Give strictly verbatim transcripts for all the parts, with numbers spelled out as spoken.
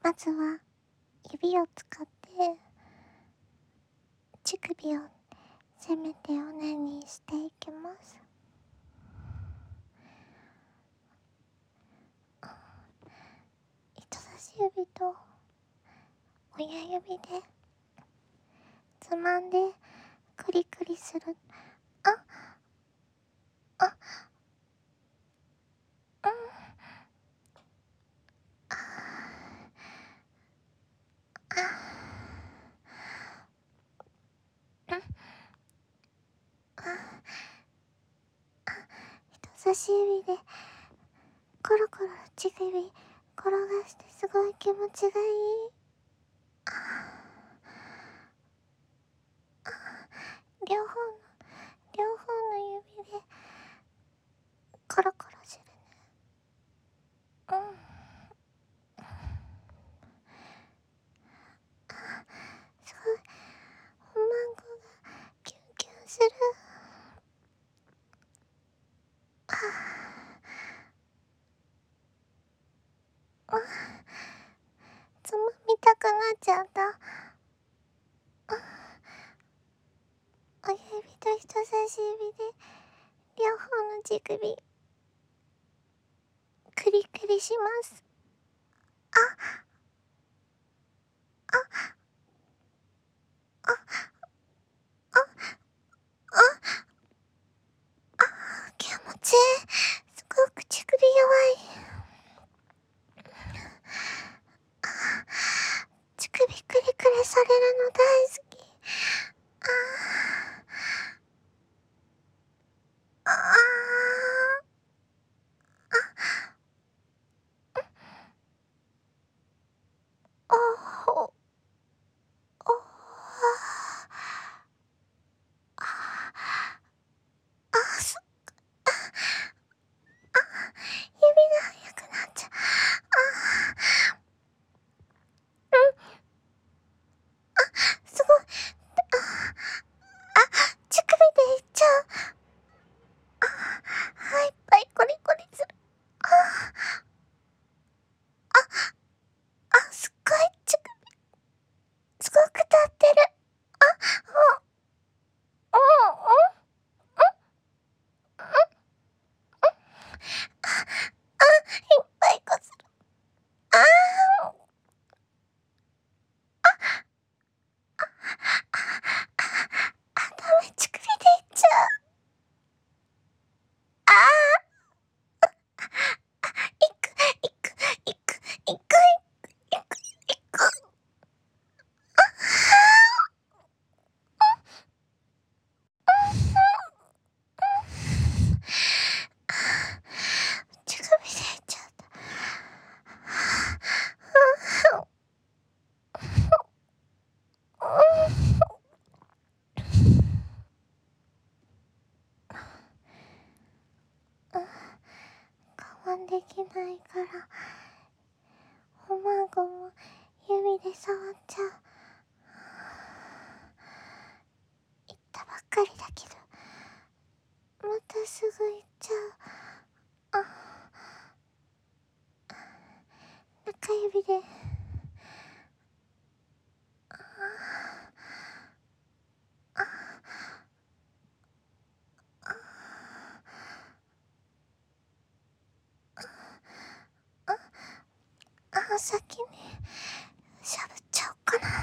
まずは指を使って乳首を攻めてオナニーしていきます。人差し指と親指でつまんでクリクリする。ああうんああうんあ人差し指でコロコロ乳首転がしてすごい気持ちがいい。ああ両方の両方の指でコロコロするね。うんすごいおまんこがキュンキュンする。ああつまみたくなっちゃった。親指と人差し指で両方の乳首クリクリします。ああああああ気持ちいい。すごく乳首弱い。乳首クリクリされるの大好き。ああああおおあす指が速くなっちゃう。あうんすごい。あ乳首でいっちゃう。あいっぱいコリコリする。ああすっごい乳首すごく立ってる。あうんうんうんあいっぱいこする。あああダメ乳首でいっちゃう。ああいくいくいくいくいくいくいく乳首でいっちゃった。我慢できないからおまんこも指で触っちゃう。言ったばっかりだけどまたすぐ行っちゃう。あ中指であ先にしゃぶっちゃおうかな。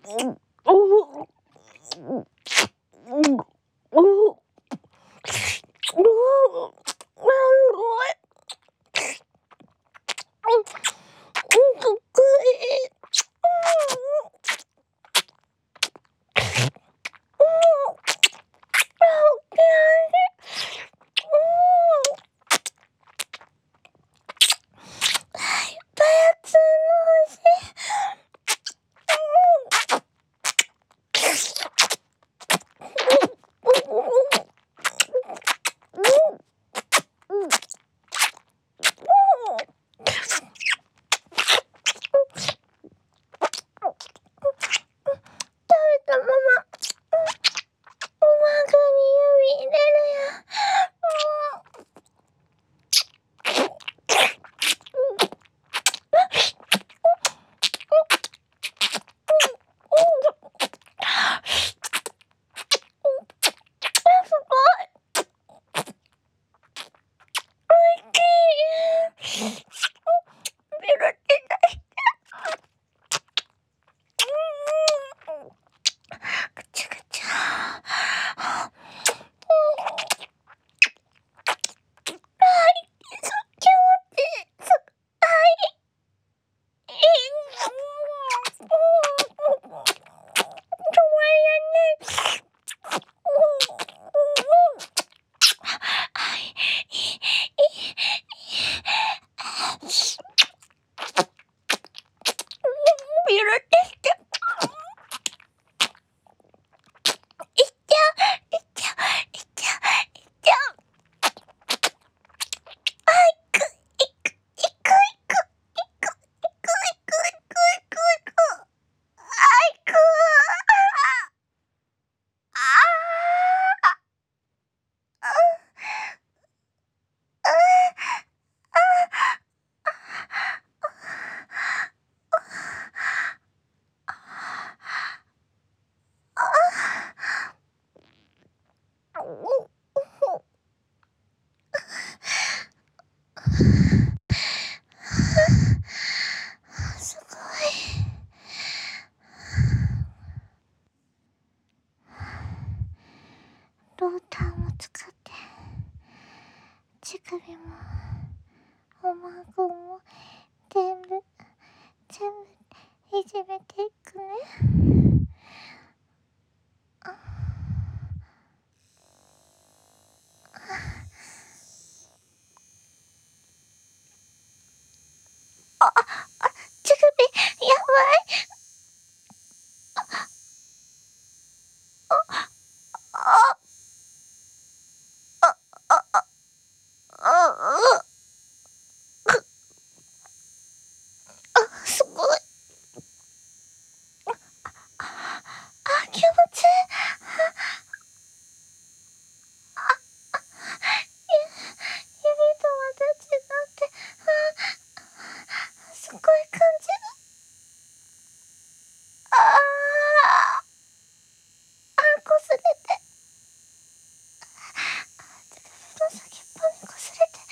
すごい。ローターも使って乳首もおまんこも全部全部いじめていくね。ああ乳首やばい。あああああああすごい。あ気持ちいい。指とまた違って、あすごい感じる。あああこすれて、手の先っぽにこすれて、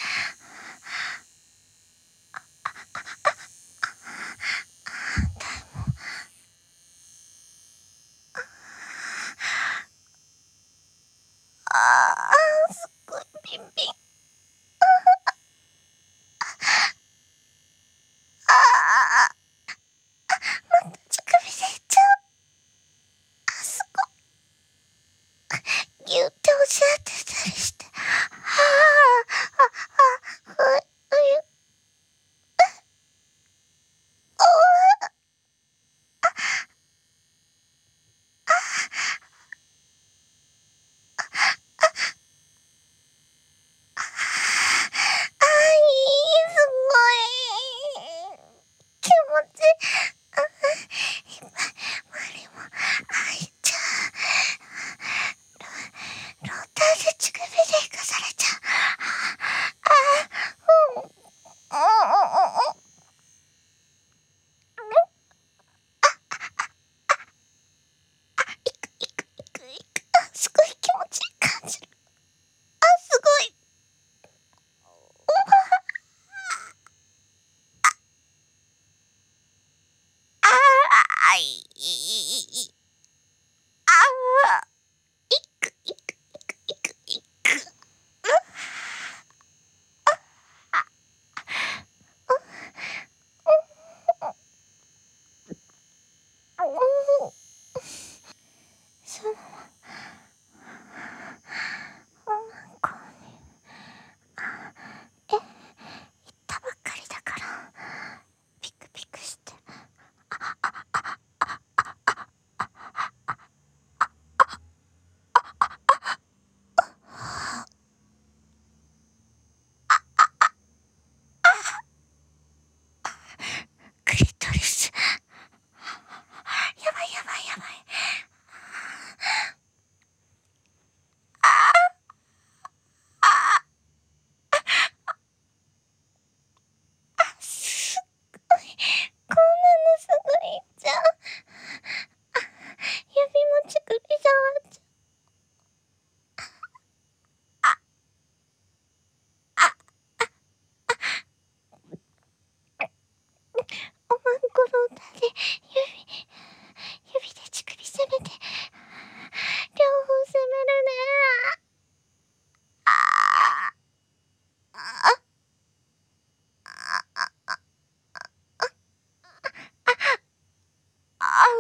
ああすっごいビンビン。ああまた乳首でいっちゃう。あすごい。ギュって押し当てたりして、はあああふうゆおああいいすごい気持ちいい。いっぱい周りも開いちゃう。ローターで乳首で生かされちゃう。ああうんうんうんうんいくいくいくいく。あすごい気持ちいい感じる。あすごい。ああいい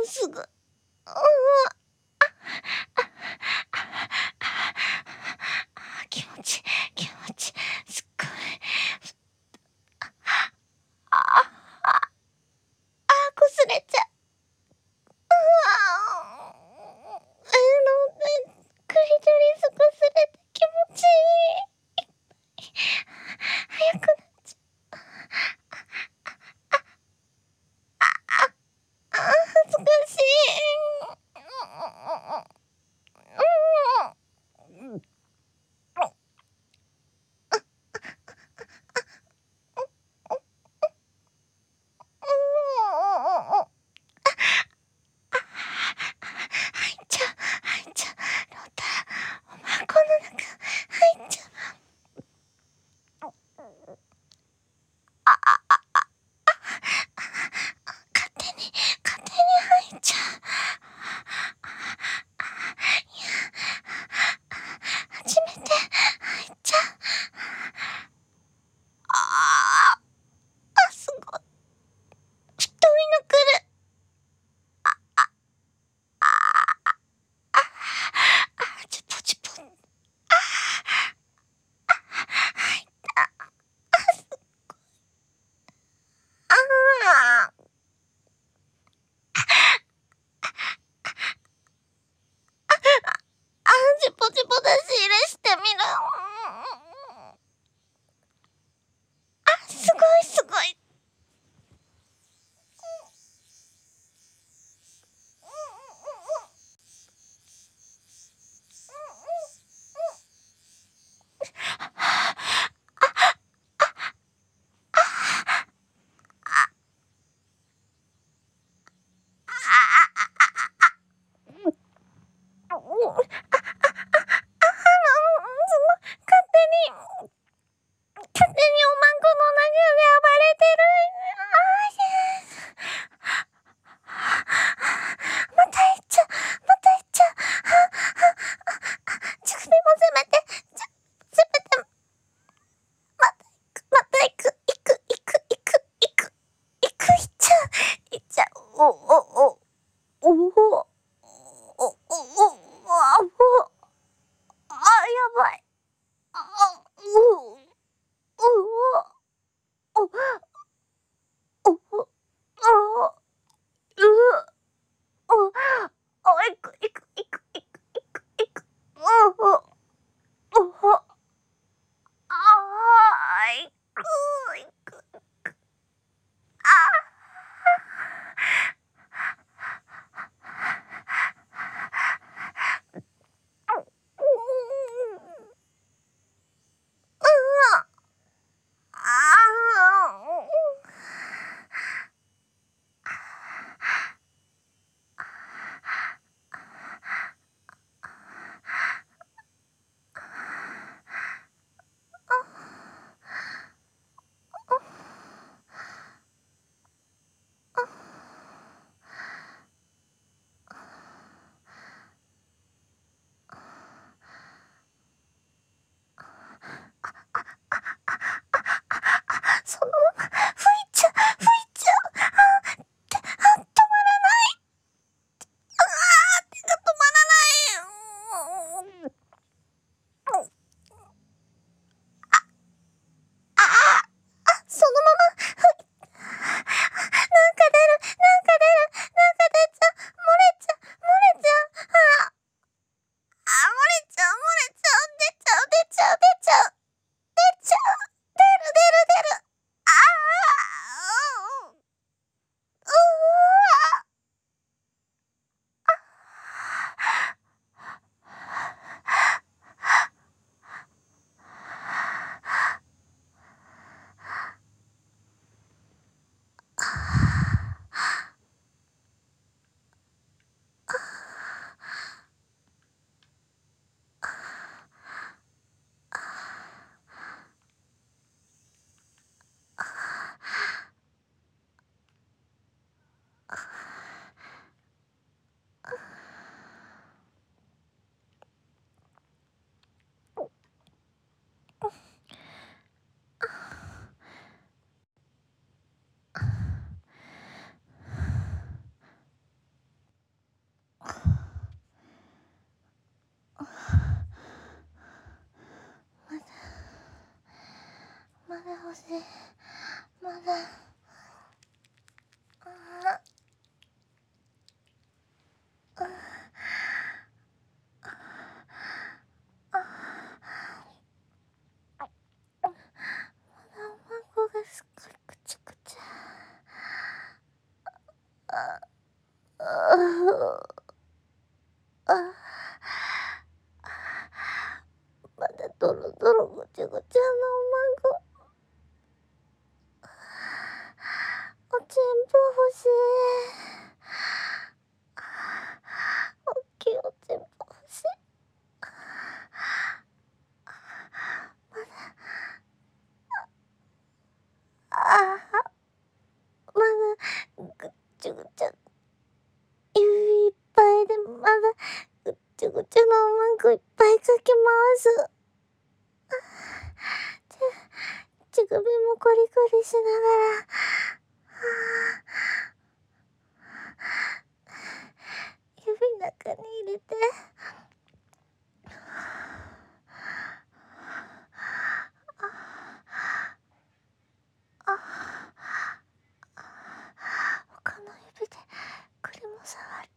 すぐ、うん、気持ち気持ちすっごい、ああああこすれちゃう、うわあのクリトリスこすれて気持ちいい、早くなっちゃう、あ恥ずかしい、うんうん、入っちゃう入っちゃう、ロータおまんこの中入っちゃう、ああああ勝手に勝手に入っちゃう、いや初めて入っちゃう、ああすごい太いのくる、あああああチポチポ、ああ入った、あすごい、あああチポチポ出し入れしてみる、あすごいすごい、勝手に勝手におまんこの中で暴れてる、また行っちゃうまた行っちゃう、ちょっともせめてちょせめてまた行くまた行く行く行く行く行く行く行っちゃう行っちゃう、おおおおおおおおおあやばい、あううおおおおおうおいくいくいくいくいくいく、おおおおあいくいく、あし、まだ、ああ、ああ、ああ、まだおまんこがすっごいくちゃくちゃ。ああ、ああ、まだドロドロごちゃごちゃのおまんこ。おちんぽ欲しい。おっきいおちんぽ欲しい。まだ、ああ、まだぐっちゃぐちゃ、指いっぱいでまだぐっちゃぐちゃのおまんこいっぱいかき回す。ち、乳首もコリコリしながら、指中に入れて、他の指で栗も触って、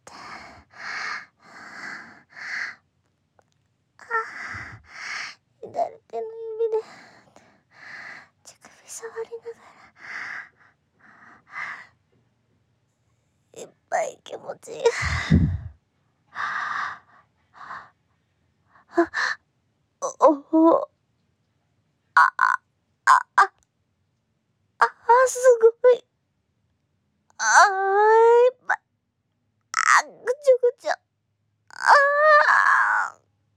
左手の指で乳首触りながら、いっぱい気持ちいい。おお、ああああああ、すごい。ああ、いっぱい。あ、ぐちゃぐちゃ。ああ。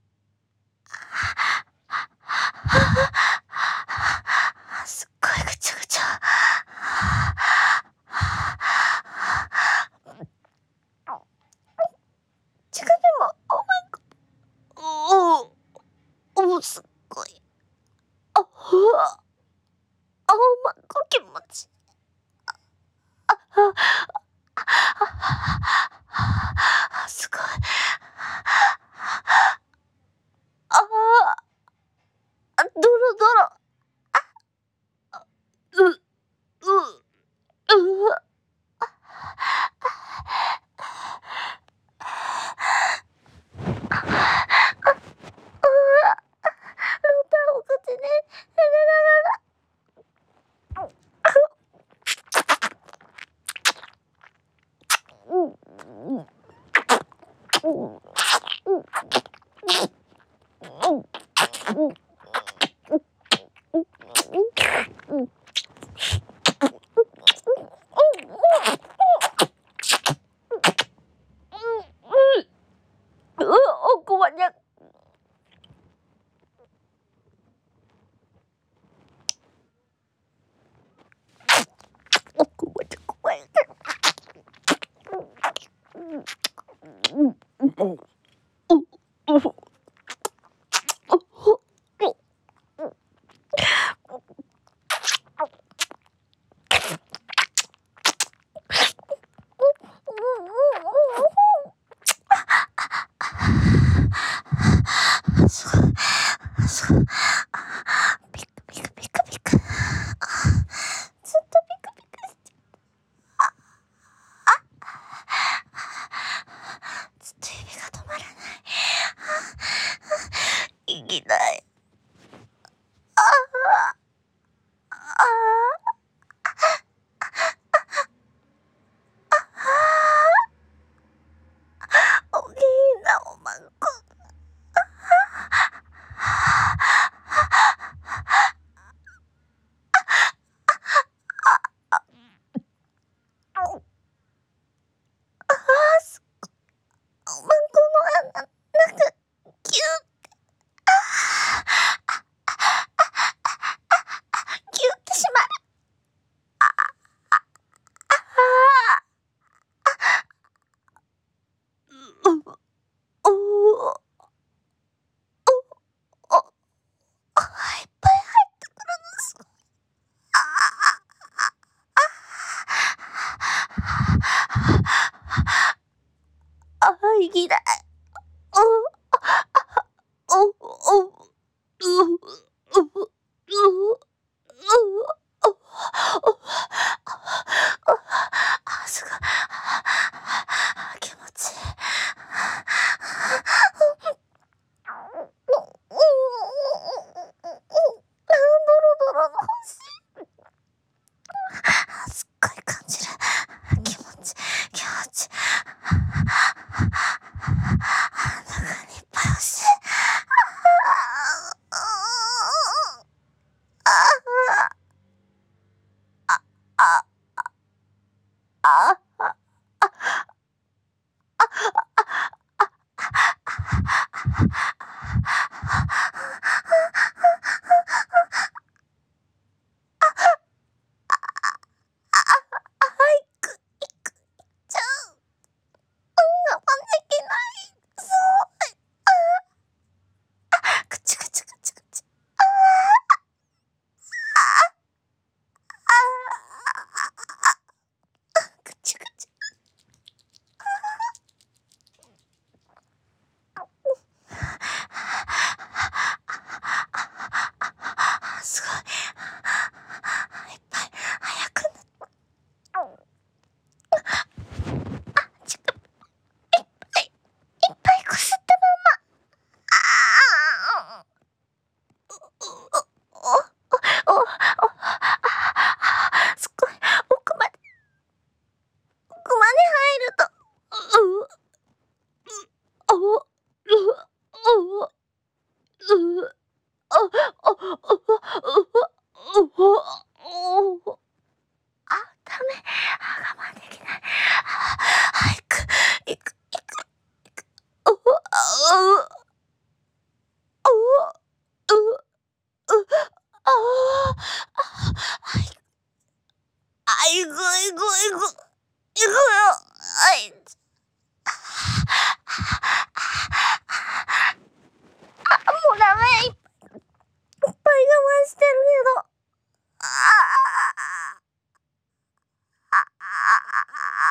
すっごいぐちゃぐちゃ。乳首もおまんこ。おお、おすっごい。ああ、あ、おまんこ気持ちいい。ああ、あ、すごい。ああ、ドロドロ。う、う、うわ。お口に入れながら、おこわにゃ。おこわにゃこわにゃ。ピクピクピクピク。ずっとピクピクして、ずっと指が止まらない。いきない。ああ、ああ、おきいなおまんこ。おまんこの穴、なんか、キュー、キューってしまる。ああ、う、おお、お、お、いっぱい入ってくるのす。ああ、ああ、いきない。お、お、お、う、う、う、う、う、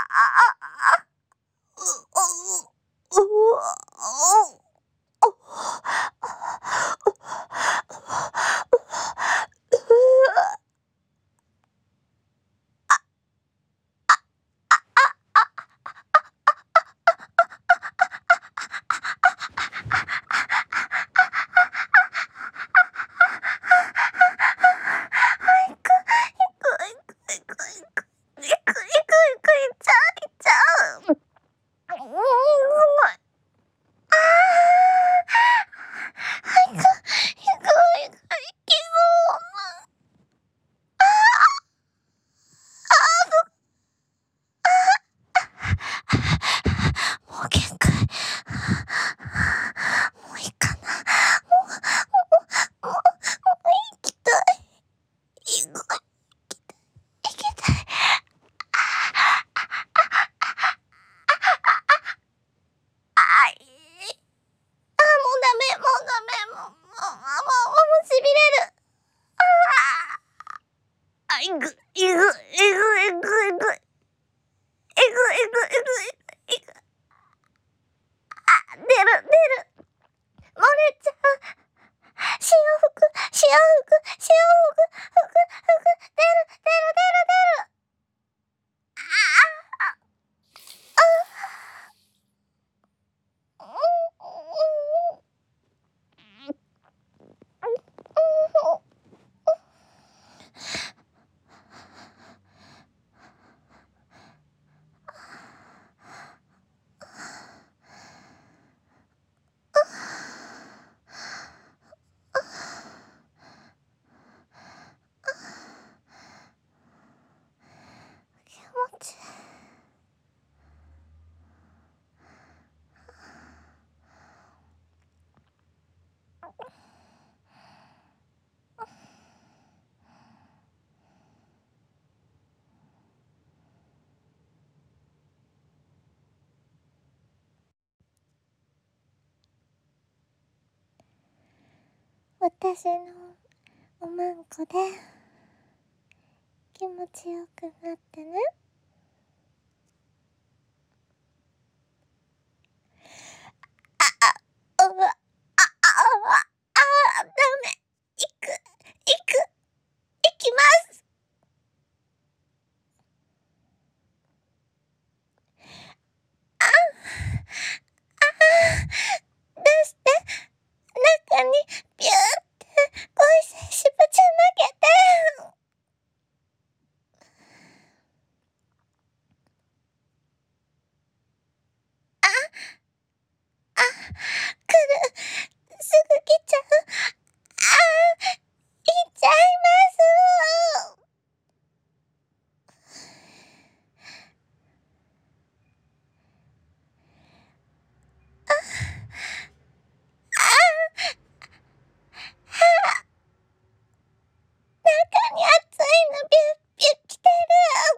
私のおまんこで気持ちよくなってね。あ、あ、うわ、あ、あ、あ、あ、ダメ。行く、行く、行きます。あ、あ、出して、中にビューって小石しぶちゃ投げて。あ、あ、来る。すぐ来ちゃう。あー、行っちゃいます。あ、あ、あ、中に熱いのビュッビュッ来てる。